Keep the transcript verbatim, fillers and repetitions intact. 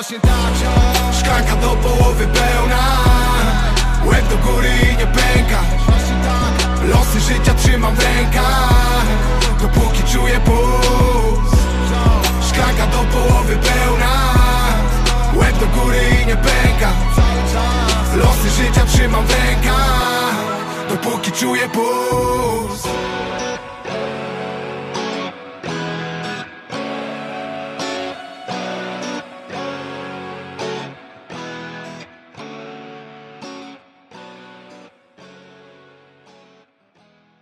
właśnie tak. Szklanka do połowy pełna, łeb do góry i nie pęka. Losy życia trzymam w rękach, dopóki czuję puls. Szklanka do połowy pełna, łeb do góry i nie pęka. Losy życia trzymam w rękach, dopóki czuję puls.